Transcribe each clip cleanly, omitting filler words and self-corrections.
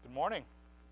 Good morning.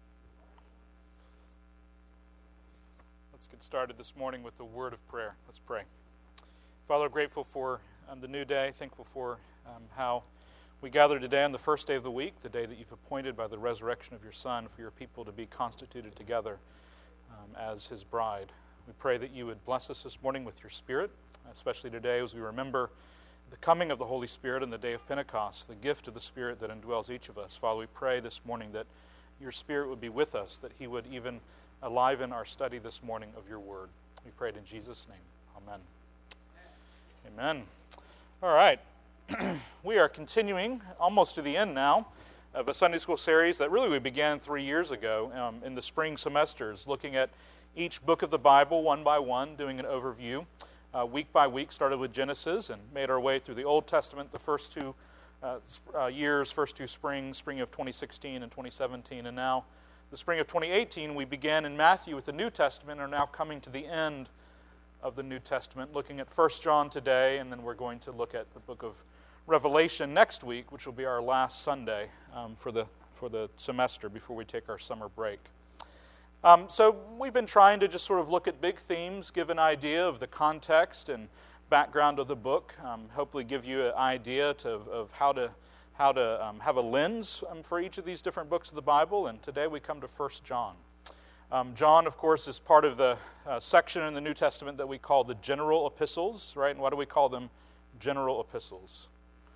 Let's get started this morning with the word of prayer. Let's pray. Father, grateful for the new day, thankful for how we gather today on the first day of the week, the day that you've appointed by the resurrection of your Son for your people to be constituted together as his bride. We pray that you would bless us this morning with your Spirit, especially today as we remember the coming of the Holy Spirit on the day of Pentecost, the gift of the Spirit that indwells each of us. Father, we pray this morning that your Spirit would be with us, that he would even enliven our study this morning of your word. We pray it in Jesus' name. Amen. Amen. All right. We are continuing almost to the end now of a Sunday school series that really we began 3 years ago in the spring semesters, looking at each book of the Bible one by one, doing an overview. Week by week, started with Genesis and made our way through the Old Testament the first two years, first two springs, spring of 2016 and 2017, and now the spring of 2018, we began in Matthew with the New Testament and are now coming to the end of the New Testament, looking at 1 John today, and then we're going to look at the book of Revelation next week, which will be our last Sunday for the semester before we take our summer break. So we've been trying to just sort of look at big themes, give an idea of the context and background of the book, hopefully give you an idea of how to have a lens for each of these different books of the Bible. And today we come to 1 John. John, of course, is part of the section in the New Testament that we call the general epistles, right? And why do we call them general epistles?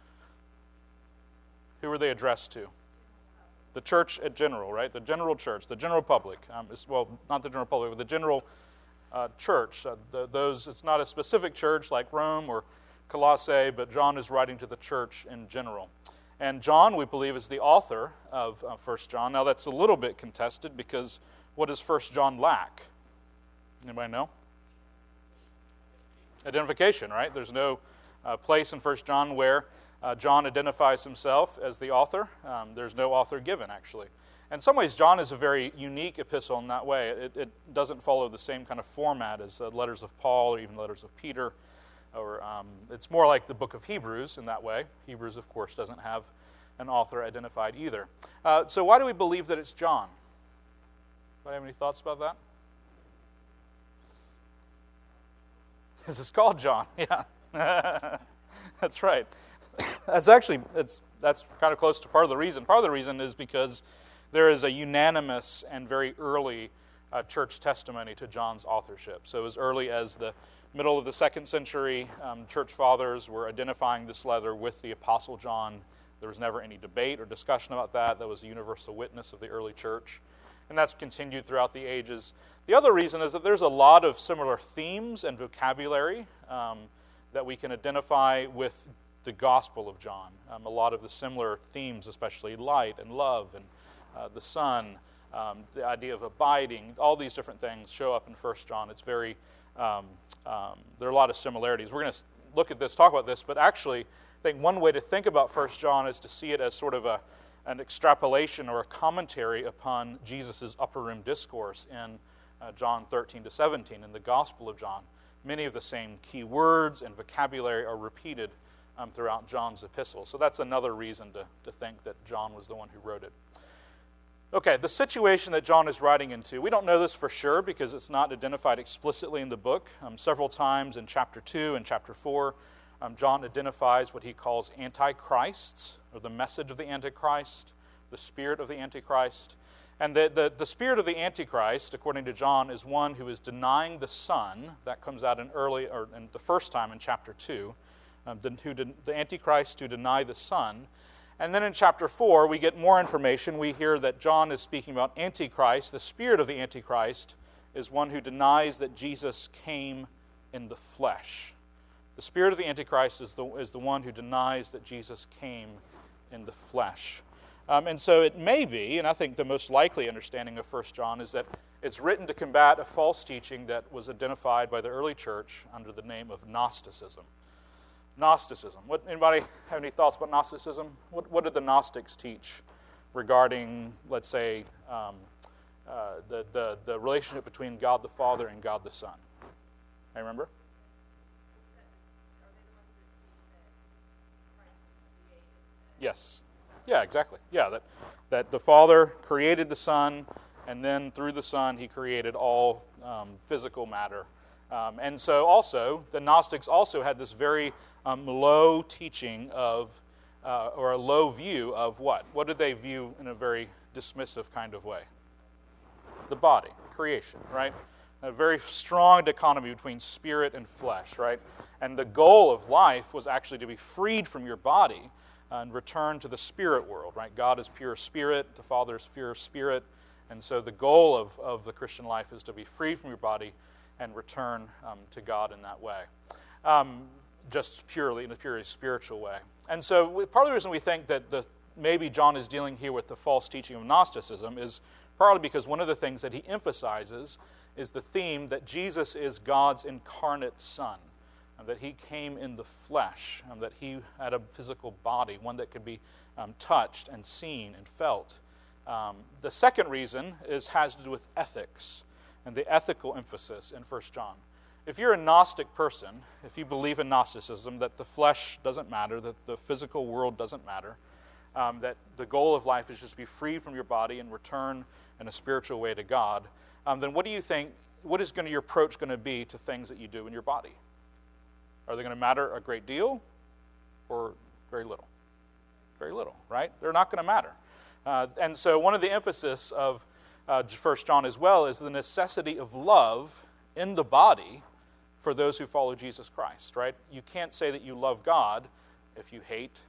Who are they addressed to? The church at general, right? The general church, the general public. Well, not the general public, but the general church. It's not a specific church like Rome or Colossae, but John is writing to the church in general. And John, we believe, is the author of 1 John. Now, that's a little bit contested because what does 1 John lack? Anybody know? Identification, right? There's no place in 1 John where John identifies himself as the author. There's no author given, actually. In some ways, John is a very unique epistle in that way. It doesn't follow the same kind of format as letters of Paul or even letters of Peter. Or it's more like the book of Hebrews in that way. Hebrews, of course, doesn't have an author identified either. So why do we believe that it's John? Do you have any thoughts about that? This is called John, yeah. That's right. That's kind of close to part of the reason. Part of the reason is because there is a unanimous and very early church testimony to John's authorship. So as early as the middle of the 2nd century, church fathers were identifying this letter with the Apostle John. There was never any debate or discussion about that. That was a universal witness of the early church. And that's continued throughout the ages. The other reason is that there's a lot of similar themes and vocabulary that we can identify with the Gospel of John. A lot of the similar themes, especially light and love and the sun, the idea of abiding, all these different things show up in 1 John. It's very, there are a lot of similarities. We're going to look at this, talk about this, but actually I think one way to think about 1 John is to see it as sort of an extrapolation or a commentary upon Jesus' upper room discourse in John 13 to 17 in the Gospel of John. Many of the same key words and vocabulary are repeated throughout John's epistle. So that's another reason to think that John was the one who wrote it. Okay, the situation that John is writing into, we don't know this for sure because it's not identified explicitly in the book. Several times in chapter 2 and chapter 4, John identifies what he calls antichrists, or the message of the Antichrist, the spirit of the Antichrist. And the spirit of the Antichrist, according to John, is one who is denying the Son. That comes out in the first time in chapter 2. The Antichrist who deny the Son. And then in chapter 4, we get more information. We hear that John is speaking about Antichrist. The spirit of the Antichrist is one who denies that Jesus came in the flesh. The spirit of the Antichrist is the one who denies that Jesus came in the flesh. And so it may be, and I think the most likely understanding of 1 John is that it's written to combat a false teaching that was identified by the early church under the name of Gnosticism. Gnosticism. Anybody have any thoughts about Gnosticism? What did the Gnostics teach regarding, let's say, the relationship between God the Father and God the Son? I remember? Yes. Yeah, exactly. Yeah, that the Father created the Son, and then through the Son he created all physical matter. And so also, the Gnostics also had this very low teaching of, or a low view of what? What did they view in a very dismissive kind of way? The body, creation, right? A very strong dichotomy between spirit and flesh, right? And the goal of life was actually to be freed from your body and return to the spirit world, right? God is pure spirit, the Father is pure spirit, and so the goal of the Christian life is to be freed from your body and return to God in that way, just purely, in a purely spiritual way. And so part of the reason we think that maybe John is dealing here with the false teaching of Gnosticism is partly because one of the things that he emphasizes is the theme that Jesus is God's incarnate Son, and that he came in the flesh, and that he had a physical body, one that could be touched and seen and felt. The second reason has to do with ethics and the ethical emphasis in 1 John. If you're a Gnostic person, if you believe in Gnosticism, that the flesh doesn't matter, that the physical world doesn't matter, that the goal of life is just to be freed from your body and return in a spiritual way to God, then what do you think, what is your approach going to be to things that you do in your body? Are they going to matter a great deal or very little? Very little, right? They're not going to matter. And so one of the emphasis of 1 John as well is the necessity of love in the body for those who follow Jesus Christ, right? You can't say that you love God if you hate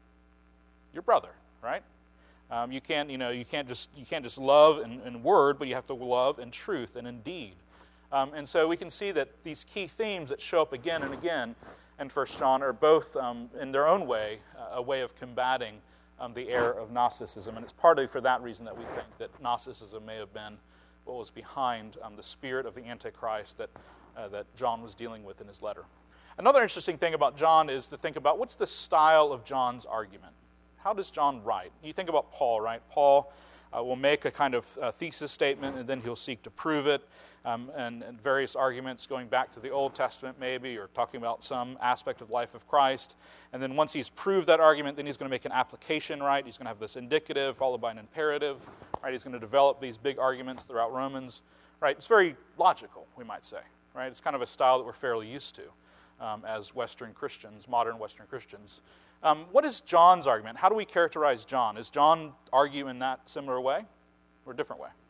your brother, right? You can't just love in word, but you have to love in truth and in deed. And so we can see that these key themes that show up again and again in 1 John are both, in their own way, a way of combating the error of Gnosticism. And it's partly for that reason that we think that Gnosticism may have been what was behind the spirit of the Antichrist that John was dealing with in his letter. Another interesting thing about John is to think about what's the style of John's argument. How does John write? You think about Paul, right? Paul will make a kind of thesis statement, and then he'll seek to prove it, and various arguments going back to the Old Testament maybe, or talking about some aspect of the life of Christ. And then once he's proved that argument, then he's going to make an application, right? He's going to have this indicative followed by an imperative, right? He's going to develop these big arguments throughout Romans, right? It's very logical, we might say, right? It's kind of a style that we're fairly used to as Western Christians, modern Western Christians. What is John's argument? How do we characterize John? Is John argue in that similar way or a different way?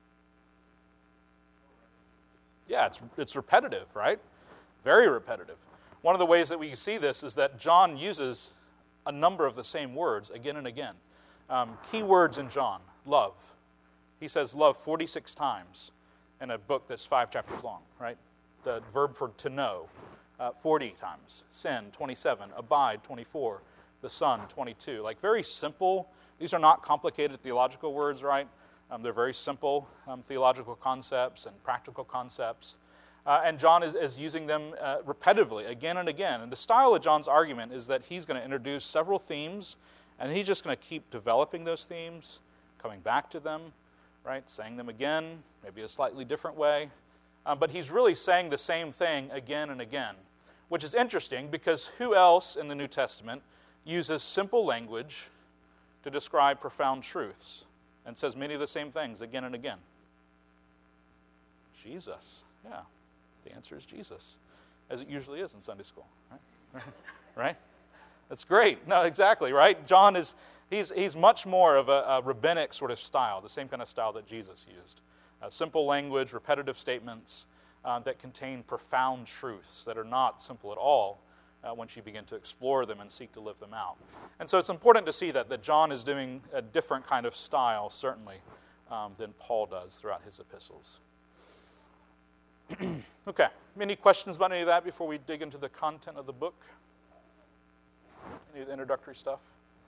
Yeah, it's repetitive, right? Very repetitive. One of the ways that we see this is that John uses a number of the same words again and again. Key words in John, love. He says love 46 times in a book that's 5 chapters long, right? The verb for to know, 40 times. Sin, 27. Abide, 24. The Son, 22. Like very simple. These are not complicated theological words, right? They're very simple theological concepts and practical concepts. And John is using them repetitively, again and again. And the style of John's argument is that he's going to introduce several themes, and he's just going to keep developing those themes, coming back to them, right? Saying them again, maybe a slightly different way. But he's really saying the same thing again and again, which is interesting because who else in the New Testament uses simple language to describe profound truths and says many of the same things again and again? Jesus. Yeah, the answer is Jesus, as it usually is in Sunday school, right? Right? That's great. No, exactly, right? John he's much more of a rabbinic sort of style, the same kind of style that Jesus used. Simple language, repetitive statements that contain profound truths that are not simple at all once you begin to explore them and seek to live them out. And so it's important to see that John is doing a different kind of style, certainly, than Paul does throughout his epistles. Okay, any questions about any of that before we dig into the content of the book? Any of the introductory stuff?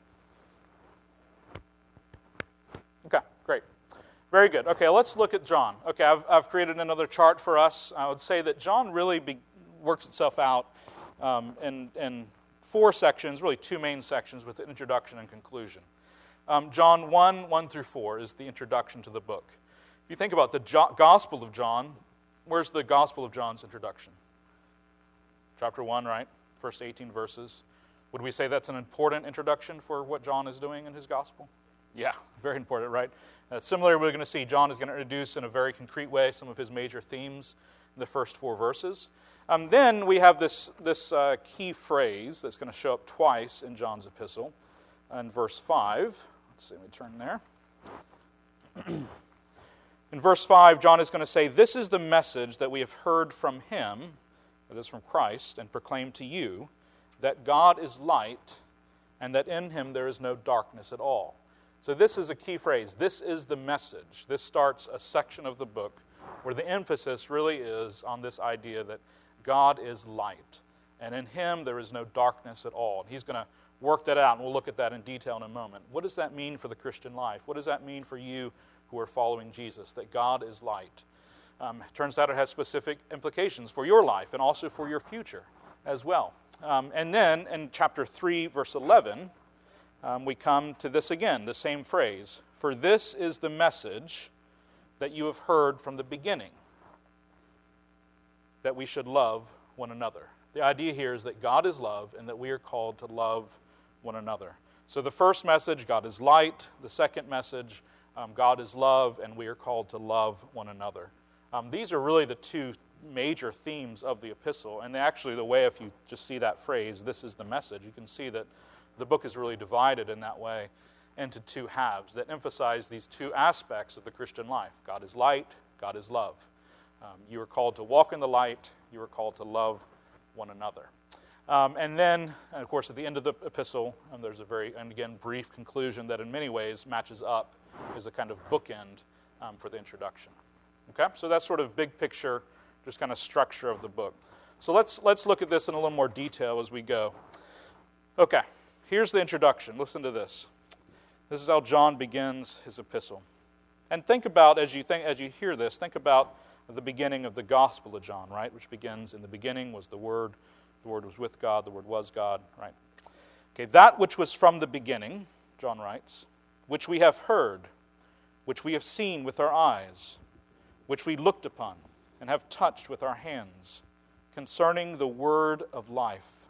Okay, great. Very good. Okay, let's look at John. Okay, I've created another chart for us. I would say that John really works itself out in 4 sections, really 2 main sections with an introduction and conclusion. John 1 through 4 is the introduction to the book. If you think about the Gospel of John, where's the Gospel of John's introduction? Chapter 1, right? First 18 verses. Would we say that's an important introduction for what John is doing in his Gospel? Yeah, very important, right? Similarly, we're going to see John is going to introduce in a very concrete way some of his major themes in the first 4 verses. Then we have this key phrase that's going to show up twice in John's epistle. In verse 5, let's see, let me turn there. In verse 5, John is going to say, "This is the message that we have heard from him," that is from Christ, "and proclaimed to you, that God is light, and that in him there is no darkness at all." So this is a key phrase. This is the message. This starts a section of the book where the emphasis really is on this idea that God is light, and in him there is no darkness at all. And he's going to work that out, and we'll look at that in detail in a moment. What does that mean for the Christian life? What does that mean for you who are following Jesus, that God is light? Turns out it has specific implications for your life and also for your future as well. And then in chapter 3, verse 11, we come to this again, the same phrase. "For this is the message that you have heard from the beginning, that we should love one another." The idea here is that God is love and that we are called to love one another. So the first message, God is light. The second message, God is love, and we are called to love one another. These are really the 2 major themes of the epistle, and actually the way, if you just see that phrase, "this is the message," you can see that the book is really divided in that way into 2 halves that emphasize these 2 aspects of the Christian life. God is light, God is love. You are called to walk in the light, you are called to love one another. And then, of course, at the end of the epistle, there's a very, and again, brief conclusion that in many ways matches up as a kind of bookend for the introduction. Okay? So that's sort of big picture, just kind of structure of the book. So let's look at this in a little more detail as we go. Okay, here's the introduction. Listen to this. This is how John begins his epistle. And think about, as you hear this, think about the beginning of the Gospel of John, right? Which begins, "In the beginning was the Word was with God, the Word was God," right? Okay, "That which was from the beginning," John writes, "which we have heard, which we have seen with our eyes, which we looked upon and have touched with our hands, concerning the word of life.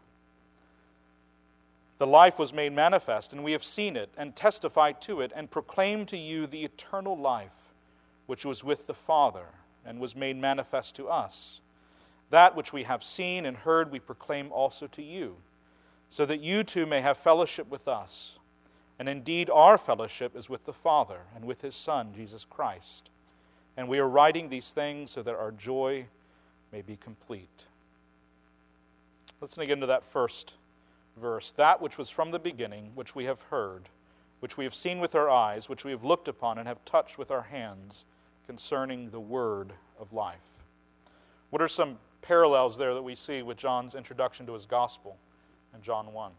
The life was made manifest, and we have seen it, and testified to it, and proclaimed to you the eternal life, which was with the Father, and was made manifest to us. That which we have seen and heard we proclaim also to you, so that you too may have fellowship with us. And indeed our fellowship is with the Father and with his Son, Jesus Christ. And we are writing these things so that our joy may be complete." Let's dig into that first verse. "That which was from the beginning, which we have heard, which we have seen with our eyes, which we have looked upon and have touched with our hands, concerning the word of life." What are some parallels there that we see with John's introduction to his gospel in John 1?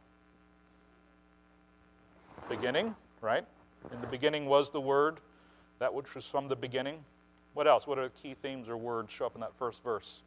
Beginning, right? "In the beginning was the Word, that which was from the beginning." What else? What are the key themes or words show up in that first verse?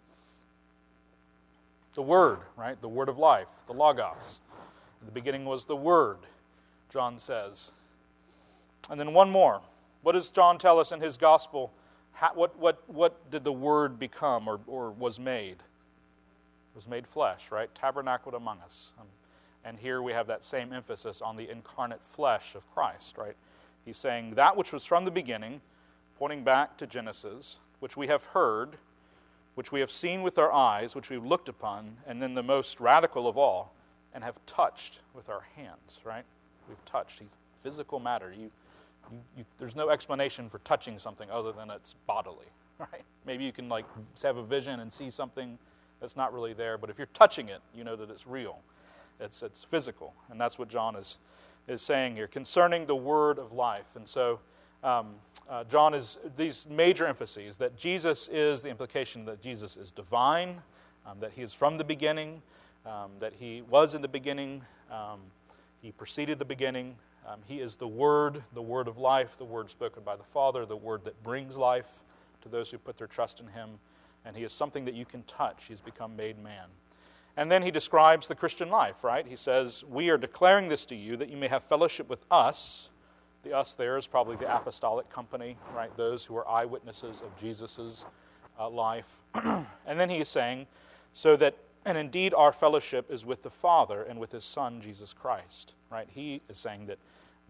The Word, right? The Word of life, the Logos. "In the beginning was the Word," John says. And then one more. What does John tell us in his gospel? What did the Word become or was made? It was made flesh, right? Tabernacled among us. And here we have that same emphasis on the incarnate flesh of Christ, right? He's saying that which was from the beginning, pointing back to Genesis, which we have heard, which we have seen with our eyes, which we've looked upon, and then the most radical of all, and have touched with our hands, right? We've touched. Physical matter. There's no explanation for touching something other than it's bodily, right? Maybe you can have a vision and see something that's not really there, but if you're touching it, you know that it's real. It's physical, and that's what John is saying here, concerning the word of life. And so John is these major emphases, that Jesus is, the implication that Jesus is divine, that he is from the beginning, that he was in the beginning, he preceded the beginning, he is the word of life, the word spoken by the Father, the word that brings life to those who put their trust in him, and he is something that you can touch. He's become made man. And then he describes the Christian life, right? He says, "We are declaring this to you that you may have fellowship with us." The us there is probably the apostolic company, right? Those who are eyewitnesses of Jesus' life. And then he is saying, and indeed our fellowship is with the Father and with his Son, Jesus Christ, right? He is saying that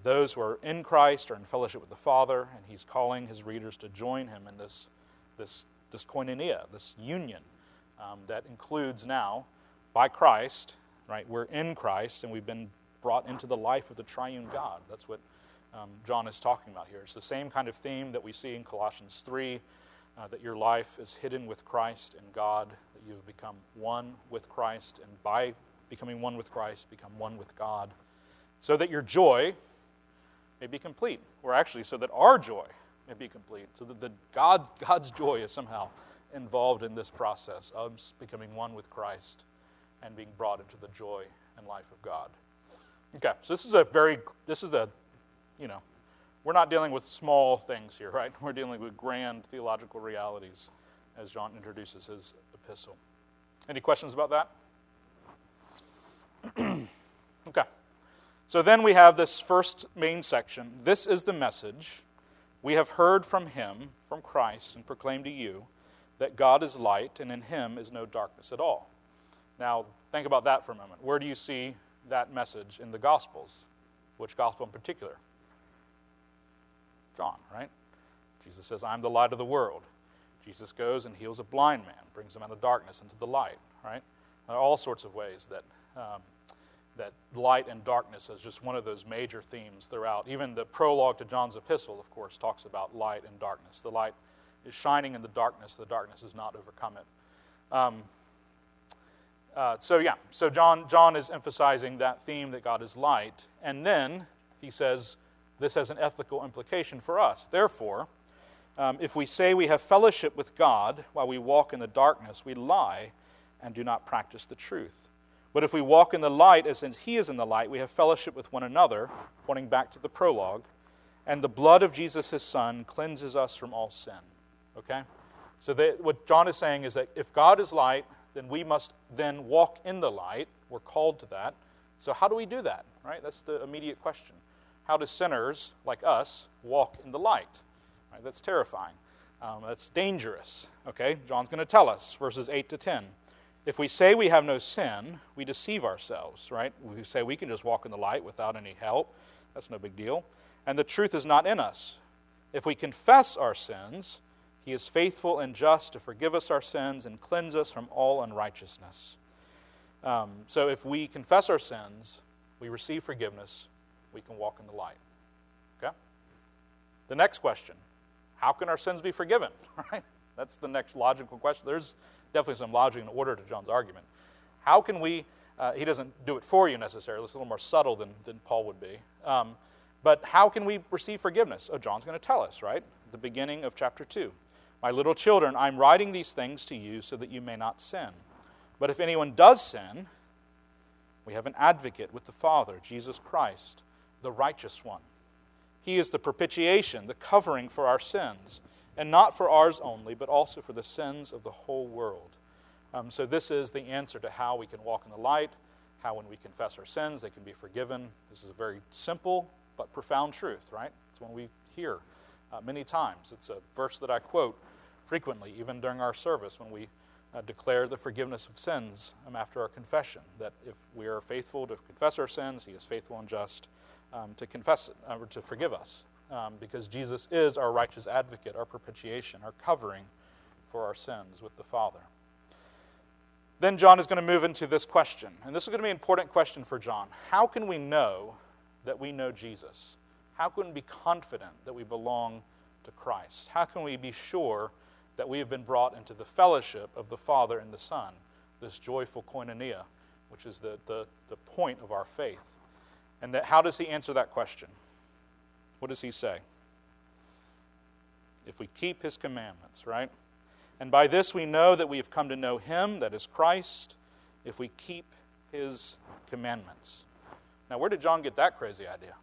those who are in Christ are in fellowship with the Father, and he's calling his readers to join him in this koinonia, this union that includes now, by Christ, right? We're in Christ, and we've been brought into the life of the triune God. That's what John is talking about here. It's the same kind of theme that we see in Colossians 3, that your life is hidden with Christ in God, that you've become one with Christ, and by becoming one with Christ, become one with God, so that your joy may be complete, or actually so that our joy may be complete, so that God's joy is somehow involved in this process of becoming one with Christ and being brought into the joy and life of God. Okay, so we're not dealing with small things here, right? We're dealing with grand theological realities as John introduces his epistle. Any questions about that? Okay. So then we have this first main section. This is the message we have heard from him, from Christ, and proclaimed to you, that God is light, and in him is no darkness at all. Now, think about that for a moment. Where do you see that message in the Gospels? Which Gospel in particular? John, right? Jesus says, I'm the light of the world. Jesus goes and heals a blind man, brings him out of darkness into the light, right? There are all sorts of ways that light and darkness is just one of those major themes throughout. Even the prologue to John's epistle, of course, talks about light and darkness. The light is shining in the darkness has not overcome it. So John is emphasizing that theme that God is light, and then he says this has an ethical implication for us. Therefore, if we say we have fellowship with God while we walk in the darkness, we lie and do not practice the truth. But if we walk in the light as he is in the light, we have fellowship with one another, pointing back to the prologue, and the blood of Jesus, his Son, cleanses us from all sin. Okay? So what John is saying is that if God is light, then we must then walk in the light. We're called to that. So how do we do that? Right? That's the immediate question. How do sinners like us walk in the light? Right? That's terrifying. That's dangerous. Okay? John's going to tell us, verses 8 to 10. If we say we have no sin, we deceive ourselves, right? We say we can just walk in the light without any help. That's no big deal. And the truth is not in us. If we confess our sins, he is faithful and just to forgive us our sins and cleanse us from all unrighteousness. So if we confess our sins, we receive forgiveness, we can walk in the light. Okay? The next question, how can our sins be forgiven? Right? That's the next logical question. There's definitely some logic and order to John's argument. How can we, he doesn't do it for you necessarily, it's a little more subtle than Paul would be. But how can we receive forgiveness? Oh, John's going to tell us, right? The beginning of chapter 2. My little children, I'm writing these things to you so that you may not sin. But if anyone does sin, we have an advocate with the Father, Jesus Christ, the righteous one. He is the propitiation, the covering for our sins, and not for ours only, but also for the sins of the whole world. So this is the answer to how we can walk in the light, how when we confess our sins, they can be forgiven. This is a very simple but profound truth, right? It's one we hear many times. It's a verse that I quote frequently, even during our service, when we declare the forgiveness of sins after our confession, that if we are faithful to confess our sins, he is faithful and just to confess it, or to forgive us. Because Jesus is our righteous advocate, our propitiation, our covering for our sins with the Father. Then John is going to move into this question, and this is going to be an important question for John. How can we know that we know Jesus? How can we be confident that we belong to Christ? How can we be sure that we have been brought into the fellowship of the Father and the Son, this joyful koinonia, which is the point of our faith? And how does he answer that question? What does he say? If we keep his commandments, right? And by this we know that we have come to know him, that is Christ, if we keep his commandments. Now, where did John get that crazy idea?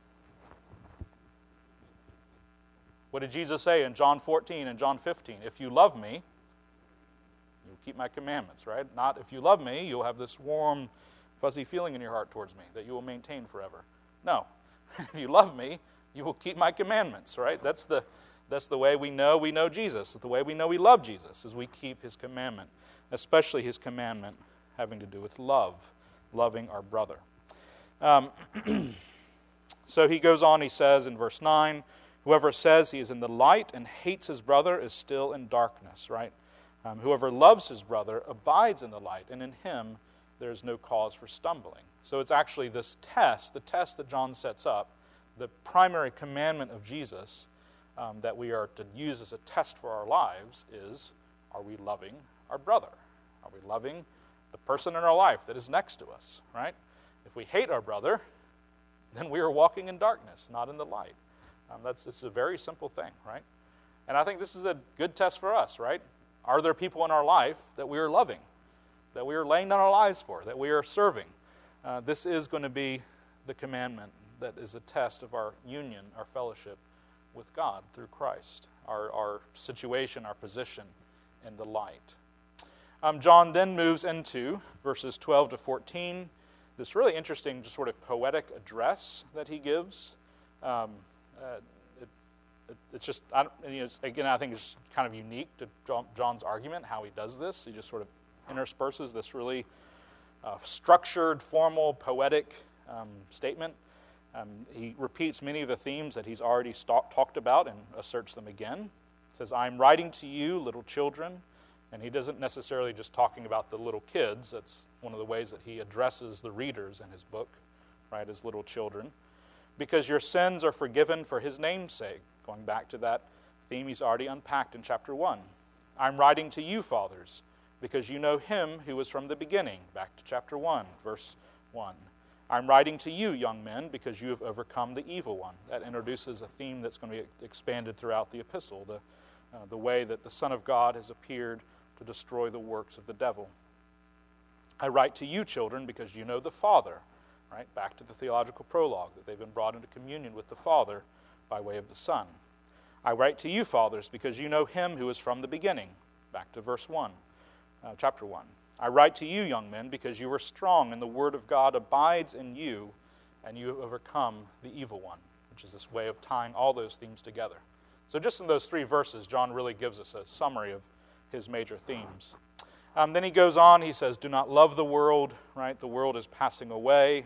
What did Jesus say in John 14 and John 15? If you love me, you'll keep my commandments, right? Not if you love me, you'll have this warm, fuzzy feeling in your heart towards me that you will maintain forever. No. If you love me, you will keep my commandments, right? That's the way we know Jesus. The way we know we love Jesus is we keep his commandment, especially his commandment having to do with love, loving our brother. So he goes on, he says in verse 9, whoever says he is in the light and hates his brother is still in darkness, right? Whoever loves his brother abides in the light, and in him there is no cause for stumbling. So it's actually this test, the test that John sets up, the primary commandment of Jesus that we are to use as a test for our lives is, are we loving our brother? Are we loving the person in our life that is next to us, right? If we hate our brother, then we are walking in darkness, not in the light. It's a very simple thing, right? And I think this is a good test for us, right? Are there people in our life that we are loving, that we are laying down our lives for, that we are serving? This is going to be the commandment that is a test of our union, our fellowship with God through Christ, our situation, our position in the light. John then moves into verses 12 to 14, this really interesting just sort of poetic address that he gives. It's just, again, I think it's kind of unique to John's argument, how he does this. He just sort of intersperses this really structured, formal, poetic statement. He repeats many of the themes that he's already talked about and asserts them again. He says, I'm writing to you, little children. And he doesn't necessarily just talking about the little kids. That's one of the ways that he addresses the readers in his book, right, as little children. Because your sins are forgiven for his name's sake. Going back to that theme he's already unpacked in chapter 1. I'm writing to you, fathers, because you know him who was from the beginning. Back to chapter 1, verse 1. I'm writing to you, young men, because you have overcome the evil one. That introduces a theme that's going to be expanded throughout the epistle, the way that the Son of God has appeared to destroy the works of the devil. I write to you, children, because you know the Father. Right? Back to the theological prologue, that they've been brought into communion with the Father by way of the Son. I write to you, fathers, because you know him who is from the beginning. Back to verse 1, chapter 1. I write to you, young men, because you are strong, and the word of God abides in you, and you have overcome the evil one, which is this way of tying all those themes together. So just in those 3 verses, John really gives us a summary of his major themes. Then he goes on, he says, do not love the world, right? The world is passing away,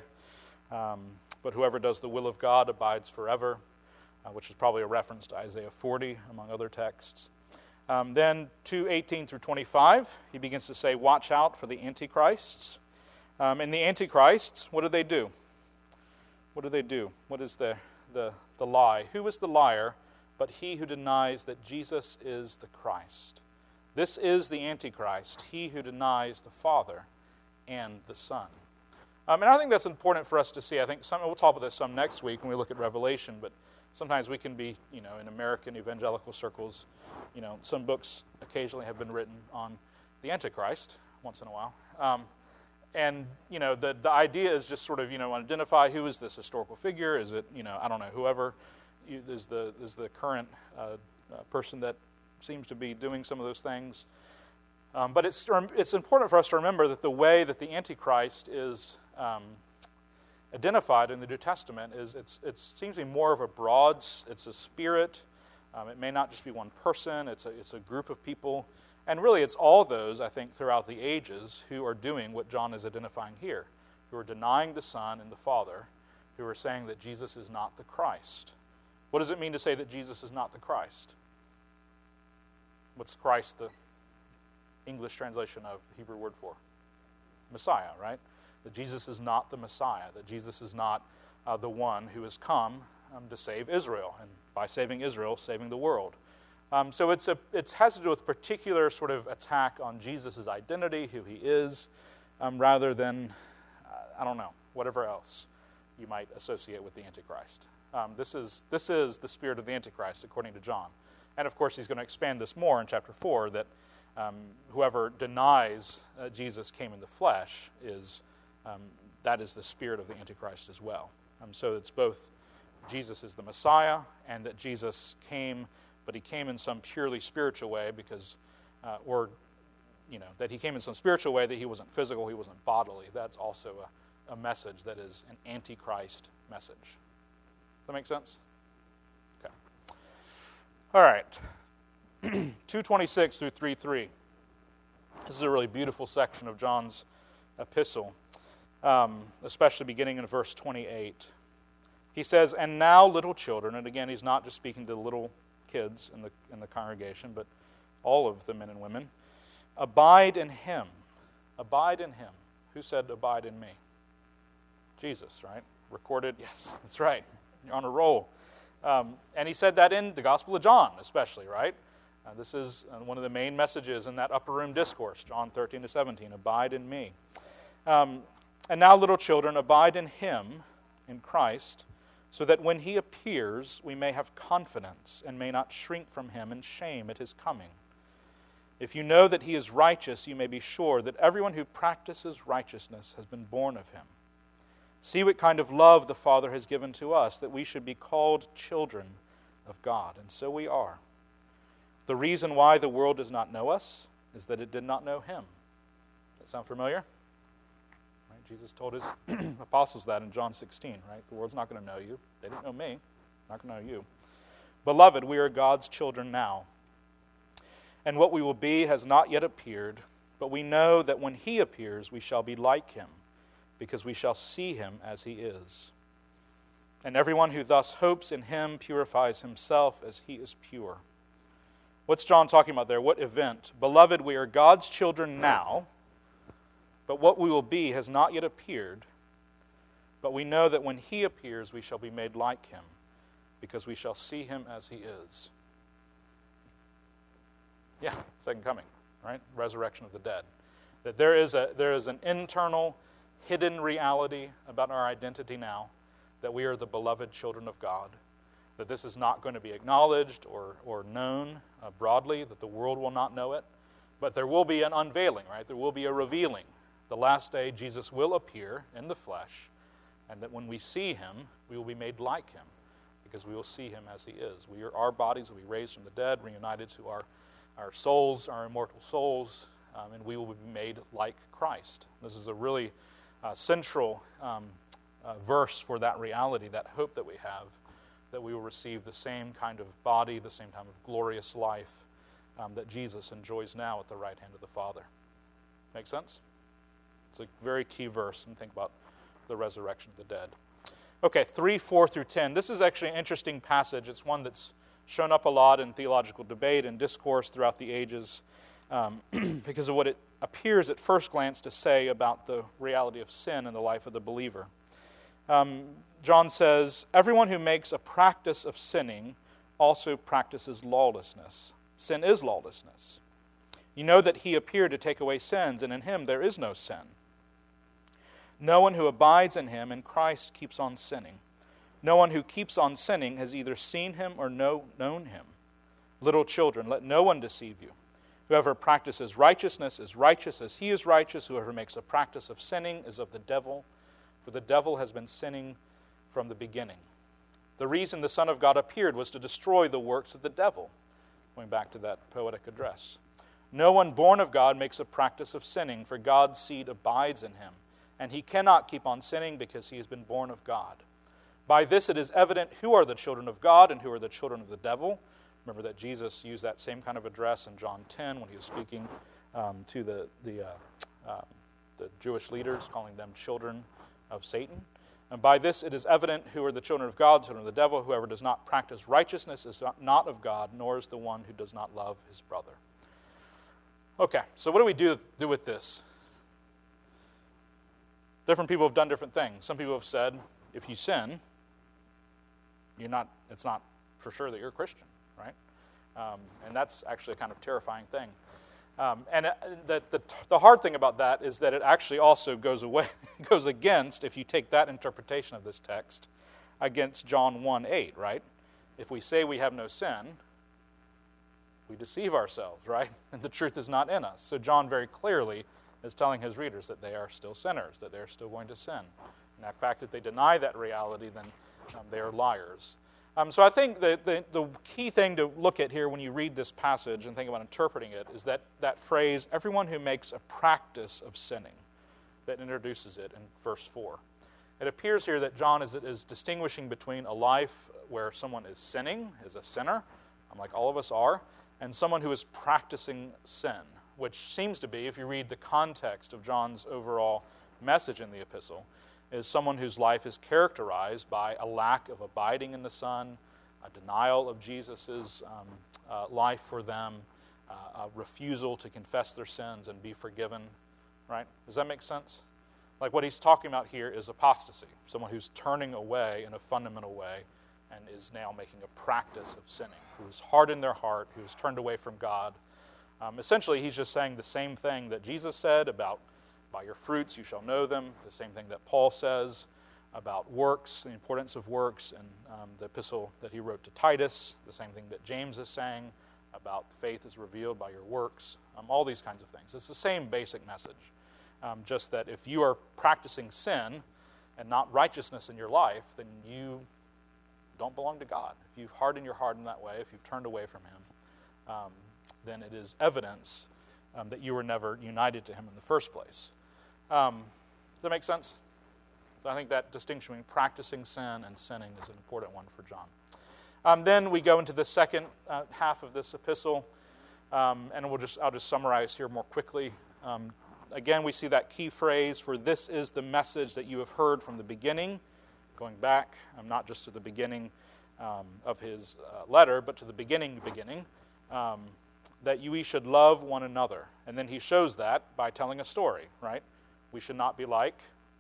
but whoever does the will of God abides forever, which is probably a reference to Isaiah 40, among other texts. Then 2:18 through 25, he begins to say, watch out for the antichrists. And the antichrists, what do they do? What do they do? What is the lie? Who is the liar but he who denies that Jesus is the Christ? This is the Antichrist, he who denies the Father and the Son. And I think that's important for us to see. I think we'll talk about this some next week when we look at Revelation, but sometimes we can be, in American evangelical circles, some books occasionally have been written on the Antichrist once in a while. And the idea is just sort of, identify who is this historical figure. Is it, I don't know, whoever is the current person that seems to be doing some of those things. But it's important for us to remember that the way that the Antichrist is identified in the New Testament is it seems to be more of a broad, it's a spirit. It may not just be one person, it's a group of people. And really it's all those, I think, throughout the ages who are doing what John is identifying here, who are denying the Son and the Father, who are saying that Jesus is not the Christ. What does it mean to say that Jesus is not the Christ? What's Christ the English translation of Hebrew word for? Messiah, right? That Jesus is not the Messiah, that Jesus is not the one who has come to save Israel, and by saving Israel, saving the world. So it has to do with a particular sort of attack on Jesus' identity, who he is, rather than, whatever else you might associate with the Antichrist. This is the spirit of the Antichrist, according to John. And of course, he's going to expand this more in chapter 4, that whoever denies Jesus came in the flesh that is the spirit of the Antichrist as well. So it's both Jesus is the Messiah, and that Jesus came, but he came in some purely spiritual way because, that he came in some spiritual way, that he wasn't physical, he wasn't bodily. That's also a message that is an Antichrist message. Does that make sense? Okay. All right. 2:26 through 3:3. This is a really beautiful section of John's epistle, especially beginning in verse 28. He says, and now little children, and again, he's not just speaking to the little kids in the congregation, but all of the men and women, abide in him. Abide in him. Who said abide in me? Jesus, right? Recorded, yes, that's right. You're on a roll. And he said that in the Gospel of John, especially, right? This is one of the main messages in that upper room discourse, John 13-17, abide in me. And now, little children, abide in him, in Christ, so that when he appears, we may have confidence and may not shrink from him in shame at his coming. If you know that he is righteous, you may be sure that everyone who practices righteousness has been born of him. See what kind of love the Father has given to us, that we should be called children of God. And so we are. The reason why the world does not know us is that it did not know him. Does that sound familiar? Right? Jesus told his apostles that in John 16, right? The world's not going to know you. They didn't know me. Not going to know you. Beloved, we are God's children now. And what we will be has not yet appeared, but we know that when he appears, we shall be like him, because we shall see him as he is. And everyone who thus hopes in him purifies himself as he is pure. What's John talking about there? What event? Beloved, we are God's children now, but what we will be has not yet appeared. But we know that when he appears, we shall be made like him, because we shall see him as he is. Yeah, second coming, right? Resurrection of the dead. That there is an internal, hidden reality about our identity now, that we are the beloved children of God, that this is not going to be acknowledged or known broadly, that the world will not know it, but there will be an unveiling, right? There will be a revealing. The last day, Jesus will appear in the flesh, and that when we see him, we will be made like him, because we will see him as he is. Our bodies will be raised from the dead, reunited to our souls, our immortal souls, and we will be made like Christ. This is a really central verse for that reality, that hope that we have, that we will receive the same kind of body, the same kind of glorious life that Jesus enjoys now at the right hand of the Father. Make sense? It's a very key verse when you think about the resurrection of the dead. Okay, 3:4-10. This is actually an interesting passage. It's one that's shown up a lot in theological debate and discourse throughout the ages because of what it appears at first glance to say about the reality of sin in the life of the believer. John says, everyone who makes a practice of sinning also practices lawlessness. Sin is lawlessness. You know that he appeared to take away sins, and in him there is no sin. No one who abides in him, in Christ, keeps on sinning. No one who keeps on sinning has either seen him or known him. Little children, let no one deceive you. Whoever practices righteousness is righteous as he is righteous. Whoever makes a practice of sinning is of the devil, for the devil has been sinning from the beginning. The reason the Son of God appeared was to destroy the works of the devil. Going back to that poetic address. No one born of God makes a practice of sinning, for God's seed abides in him, and he cannot keep on sinning because he has been born of God. By this it is evident who are the children of God and who are the children of the devil. Remember that Jesus used that same kind of address in John 10 when he was speaking to the Jewish leaders, calling them children of Satan. And by this it is evident who are the children of God, children of the devil. Whoever does not practice righteousness is not of God, nor is the one who does not love his brother. Okay, so what do we do with this? Different people have done different things. Some people have said, if you sin, it's not for sure that you're a Christian, right? And that's actually a kind of terrifying thing. And the hard thing about that is that it actually also goes against, if you take that interpretation of this text, against John 1:8, right? If we say we have no sin, we deceive ourselves, right? And the truth is not in us. So John very clearly is telling his readers that they are still sinners, that they're still going to sin. And in fact, if they deny that reality, then they are liars. So I think the key thing to look at here when you read this passage and think about interpreting it is that phrase, everyone who makes a practice of sinning, that introduces it in verse 4. It appears here that John is distinguishing between a life where someone is sinning, is a sinner, like all of us are, and someone who is practicing sin, which seems to be, if you read the context of John's overall message in the epistle, is someone whose life is characterized by a lack of abiding in the Son, a denial of Jesus' life for them, a refusal to confess their sins and be forgiven. Right? Does that make sense? Like what he's talking about here is apostasy, someone who's turning away in a fundamental way and is now making a practice of sinning, who's hardened their heart, who's turned away from God. Essentially, he's just saying the same thing that Jesus said about, by your fruits you shall know them, the same thing that Paul says about works, the importance of works, and the epistle that he wrote to Titus, the same thing that James is saying about faith is revealed by your works, all these kinds of things. It's the same basic message, just that if you are practicing sin and not righteousness in your life, then you don't belong to God. If you've hardened your heart in that way, if you've turned away from Him, then it is evidence that you were never united to Him in the first place. Does that make sense? So I think that distinction between practicing sin and sinning is an important one for John. Then we go into the second half of this epistle, and I'll just summarize here more quickly. Again, we see that key phrase, for this is the message that you have heard from the beginning, going back, not just to the beginning of his letter, but to the beginning, that we should love one another. And then he shows that by telling a story, right? We should not be like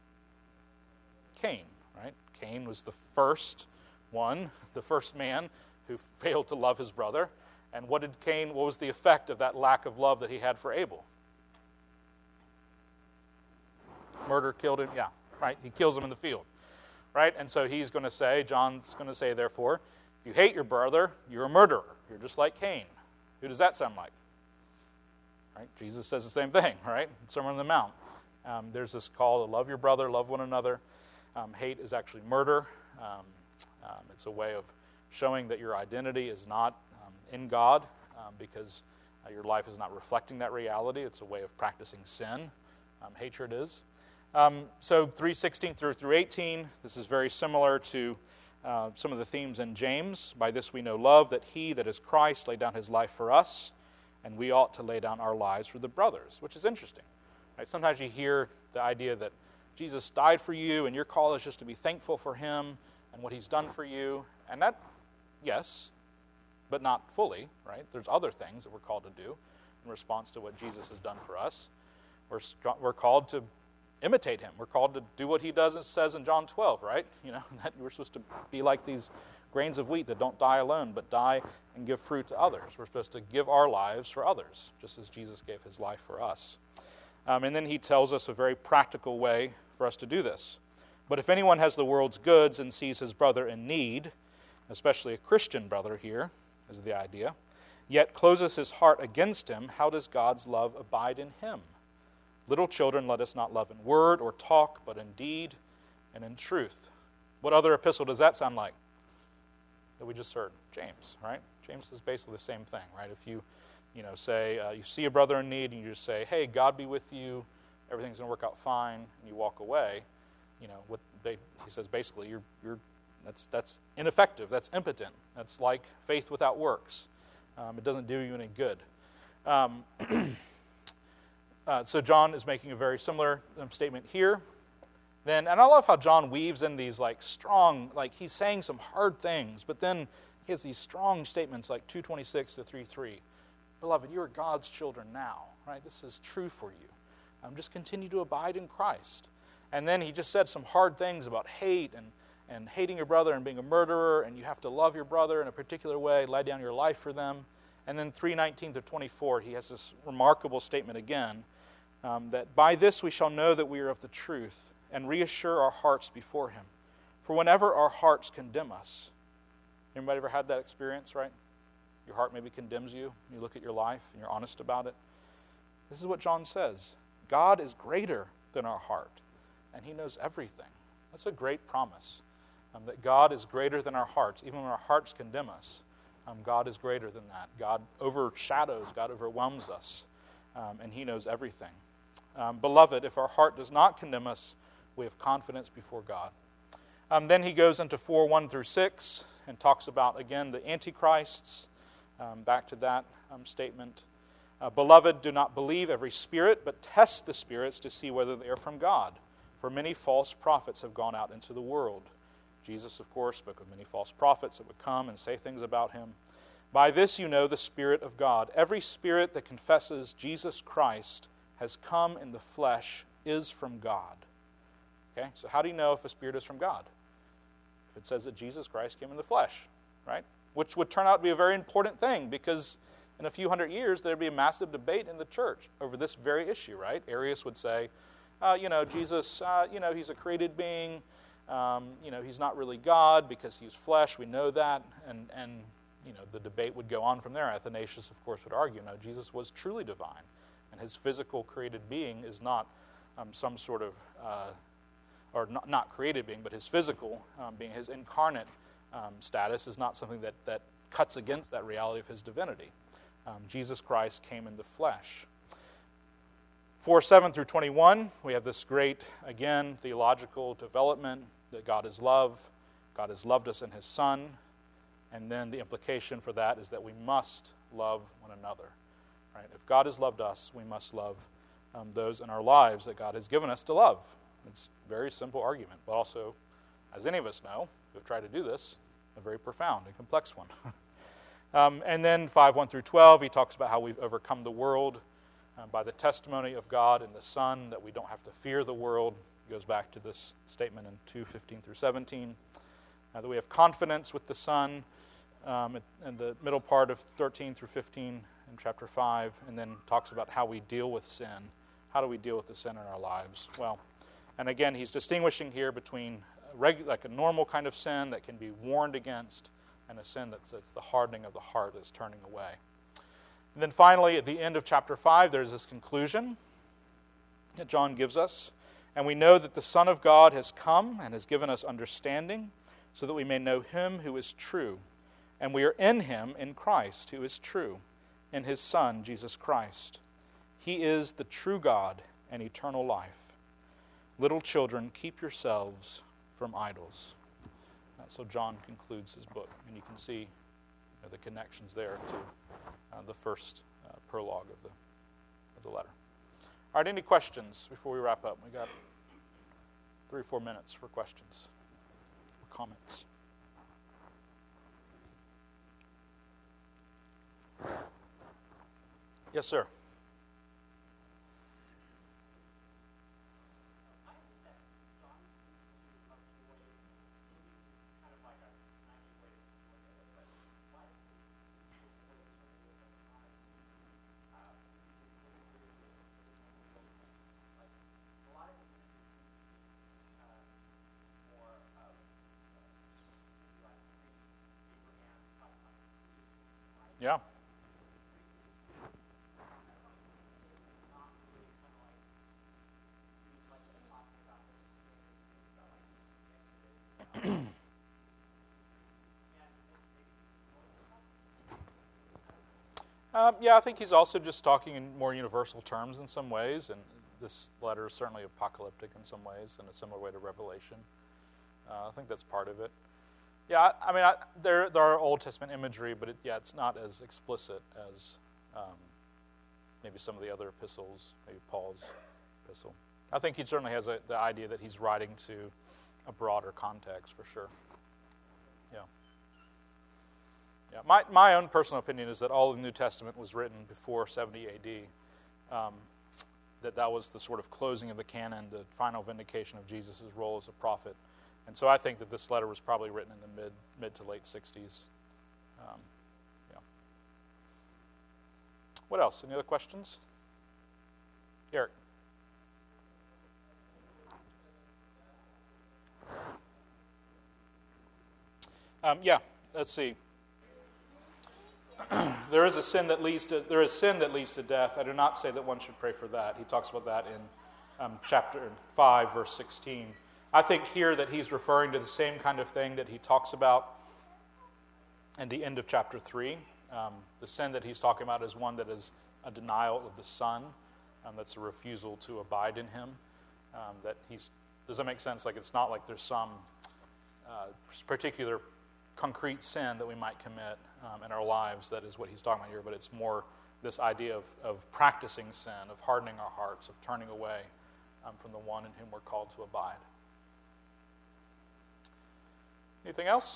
Cain, right? Cain was the first man who failed to love his brother. And what was the effect of that lack of love that he had for Abel? Murder killed him, yeah, right? He kills him in the field, right? And so John's going to say, therefore, if you hate your brother, you're a murderer. You're just like Cain. Who does that sound like? Right? Jesus says the same thing, right? Sermon on the Mount. There's this call to love your brother, love one another. Hate is actually murder. It's a way of showing that your identity is not in God because your life is not reflecting that reality. It's a way of practicing sin. Hatred is. So 3:16 through 18, this is very similar to some of the themes in James. By this we know love, that he, that is Christ, laid down his life for us, and we ought to lay down our lives for the brothers, which is interesting. Right? Sometimes you hear the idea that Jesus died for you, and your call is just to be thankful for him and what he's done for you. And that, yes, but not fully, right? There's other things that we're called to do in response to what Jesus has done for us. We're called to imitate him. We're called to do what he does and says in John 12, right? That we're supposed to be like these grains of wheat that don't die alone, but die and give fruit to others. We're supposed to give our lives for others, just as Jesus gave his life for us. And then he tells us a very practical way for us to do this. But if anyone has the world's goods and sees his brother in need, especially a Christian brother here, is the idea, yet closes his heart against him, how does God's love abide in him? Little children, let us not love in word or talk, but in deed and in truth. What other epistle does that sound like that we just heard? James, right? James is basically the same thing, right? If you say, you see a brother in need and you just say, hey, God be with you, everything's going to work out fine, and you walk away, he says basically that's ineffective, that's impotent, that's like faith without works. It doesn't do you any good. So John is making a very similar statement here. And I love how John weaves in these strong, he's saying some hard things, but then he has these strong statements like 2:26 to 3:3. Beloved, you are God's children now, right? This is true for you. Just continue to abide in Christ. And then he just said some hard things about hate and hating your brother and being a murderer, and you have to love your brother in a particular way, lay down your life for them. And then 3:19 to 24, he has this remarkable statement again, that by this we shall know that we are of the truth and reassure our hearts before him. For whenever our hearts condemn us, anybody ever had that experience, right? Your heart maybe condemns you. You look at your life and you're honest about it. This is what John says. God is greater than our heart, and he knows everything. That's a great promise, that God is greater than our hearts. Even when our hearts condemn us, God is greater than that. God overshadows, God overwhelms us, and he knows everything. Beloved, if our heart does not condemn us, we have confidence before God. Then he goes into 4:1 through 6 and talks about, again, the antichrists. Back to that statement. Beloved, do not believe every spirit, but test the spirits to see whether they are from God. For many false prophets have gone out into the world. Jesus, of course, spoke of many false prophets that would come and say things about him. By this you know the Spirit of God. Every spirit that confesses Jesus Christ has come in the flesh is from God. Okay, so how do you know if a spirit is from God? If it says that Jesus Christ came in the flesh, right? Which would turn out to be a very important thing, because in a few hundred years there would be a massive debate in the church over this very issue, right? Arius would say, Jesus, he's a created being. He's not really God because he's flesh. We know that. And the debate would go on from there. Athanasius, of course, would argue, no, Jesus was truly divine. And his physical created being is not some sort of, or not created being, but his physical being, his incarnate status is not something that cuts against that reality of his divinity. Jesus Christ came in the flesh. 4:7 through 21, we have this great, again, theological development that God is love. God has loved us in his Son. And then the implication for that is that we must love one another. Right? If God has loved us, we must love those in our lives that God has given us to love. It's a very simple argument, but also, as any of us know who have tried to do this, a very profound and complex one. And then 5:1 through 12, he talks about how we've overcome the world by the testimony of God and the Son, that we don't have to fear the world. He goes back to this statement in 2:15 through 17. That we have confidence with the Son in the middle part of 13 through 15 in chapter 5, and then talks about how we deal with sin. How do we deal with the sin in our lives? Well, and again, he's distinguishing here between like a normal kind of sin that can be warned against and a sin that's the hardening of the heart, that's turning away. And then finally, at the end of chapter 5, there's this conclusion that John gives us. And we know that the Son of God has come and has given us understanding so that we may know him who is true. And we are in him, in Christ, who is true, in his Son, Jesus Christ. He is the true God and eternal life. Little children, keep yourselves from idols. So John concludes his book, and you can see the connections there to the first prologue of the letter. All right, any questions before we wrap up? We got 3 or 4 minutes for questions or comments. Yes, sir. Yeah. I think he's also just talking in more universal terms in some ways, and this letter is certainly apocalyptic in some ways, in a similar way to Revelation. I think that's part of it. Yeah, there are Old Testament imagery, but it's not as explicit as maybe some of the other epistles, maybe Paul's epistle. I think he certainly has the idea that he's writing to a broader context, for sure. Yeah. My own personal opinion is that all of the New Testament was written before 70 A.D., that was the sort of closing of the canon, the final vindication of Jesus' role as a prophet. And so I think that this letter was probably written in the mid to late 60s. What else? Any other questions? Eric? Let's see. There is sin that leads to death. I do not say that one should pray for that. He talks about that in chapter 5, verse 16. I think here that he's referring to the same kind of thing that he talks about in the end of chapter 3. The sin that he's talking about is one that is a denial of the Son. That's a refusal to abide in him. Does that make sense? Like, it's not like there's some particular concrete sin that we might commit in our lives. That is what he's talking about here. But it's more this idea of practicing sin, of hardening our hearts, of turning away from the one in whom we're called to abide. Anything else?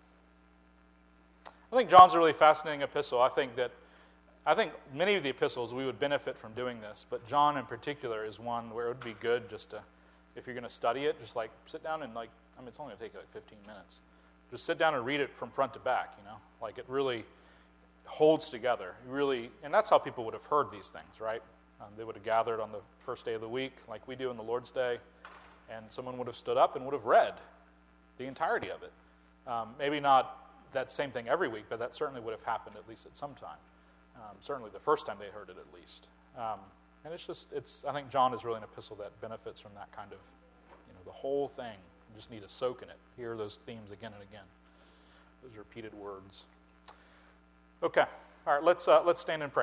I think John's a really fascinating epistle. I think many of the epistles we would benefit from doing this, but John in particular is one where it would be good just to, if you're going to study it, just like sit down and it's only going to take like 15 minutes. Just sit down and read it from front to back, Like it really holds together. And that's how people would have heard these things, right? They would have gathered on the first day of the week, like we do on the Lord's Day, and someone would have stood up and would have read the entirety of it. Maybe not that same thing every week, but that certainly would have happened at least at some time. Certainly the first time they heard it at least. And I think John is really an epistle that benefits from that kind of, the whole thing. You just need to soak in it. Hear those themes again and again. Those repeated words. Okay. All right, let's stand and pray.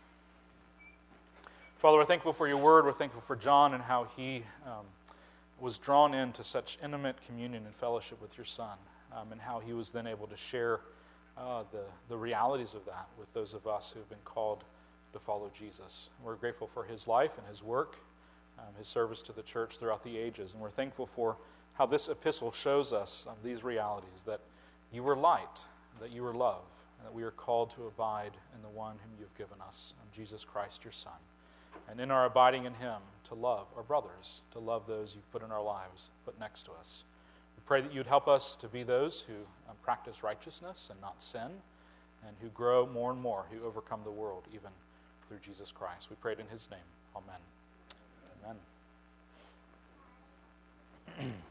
Father, we're thankful for your word. We're thankful for John and how he was drawn into such intimate communion and fellowship with your Son, and how he was then able to share the realities of that with those of us who have been called to follow Jesus. We're grateful for his life and his work, his service to the church throughout the ages, and we're thankful for how this epistle shows us these realities, that you are light, that you are love, and that we are called to abide in the one whom you've given us, Jesus Christ, your Son. And in our abiding in him, to love our brothers, to love those you've put in our lives, put next to us. We pray that you'd help us to be those who practice righteousness and not sin, and who grow more and more, who overcome the world, even through Jesus Christ. We pray it in his name. Amen. Amen.